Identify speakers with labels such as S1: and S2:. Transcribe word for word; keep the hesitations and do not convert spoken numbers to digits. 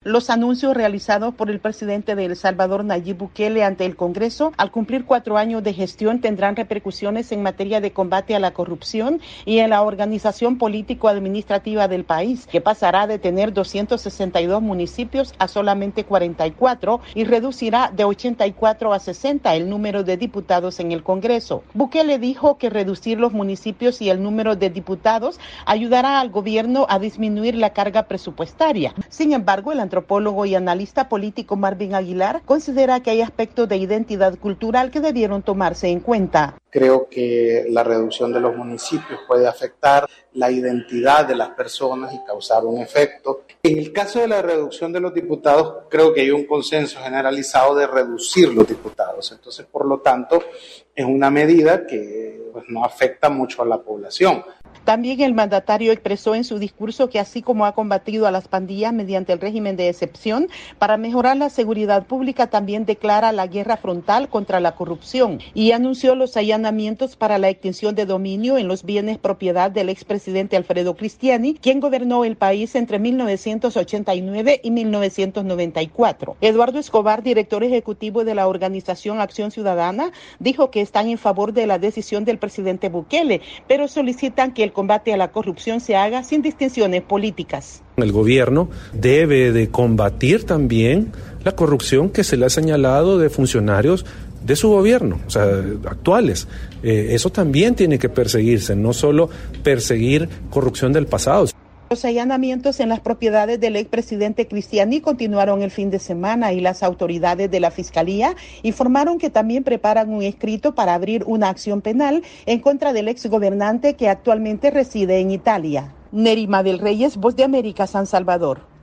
S1: Los anuncios realizados por el presidente de El Salvador, Nayib Bukele, ante el Congreso, al cumplir cuatro años de gestión, tendrán repercusiones en materia de combate a la corrupción y en la organización político-administrativa del país, que pasará de tener doscientos sesenta y dos municipios a solamente cuarenta y cuatro y reducirá de ochenta y cuatro a sesenta el número de diputados en el Congreso. Bukele dijo que reducir los municipios y el número de diputados ayudará al gobierno a disminuir la carga presupuestaria. Sin embargo, el antropólogo y analista político Marvin Aguilar considera que hay aspectos de identidad cultural que debieron tomarse en cuenta.
S2: Creo que la reducción de los municipios puede afectar la identidad de las personas y causar un efecto. En el caso de la reducción de los diputados, creo que hay un consenso generalizado de reducir los diputados. Entonces, por lo tanto, es una medida que pues, no afecta mucho a la población.
S1: También el mandatario expresó en su discurso que así como ha combatido a las pandillas mediante el régimen de excepción, para mejorar la seguridad pública también declara la guerra frontal contra la corrupción y anunció los allanamientos para la extinción de dominio en los bienes propiedad del expresidente Alfredo Cristiani, quien gobernó el país entre mil novecientos ochenta y nueve y mil novecientos noventa y cuatro. Eduardo Escobar, director ejecutivo de la organización Acción Ciudadana, dijo que están en favor de la decisión del presidente Bukele, pero solicitan que el combate a la corrupción se haga sin distinciones políticas.
S3: El gobierno debe de combatir también la corrupción que se le ha señalado de funcionarios de su gobierno, o sea, actuales. Eh, eso también tiene que perseguirse, no solo perseguir corrupción del pasado.
S1: Los allanamientos en las propiedades del expresidente Cristiani continuaron el fin de semana y las autoridades de la Fiscalía informaron que también preparan un escrito para abrir una acción penal en contra del exgobernante que actualmente reside en Italia. Nerima del Reyes, Voz de América, San Salvador.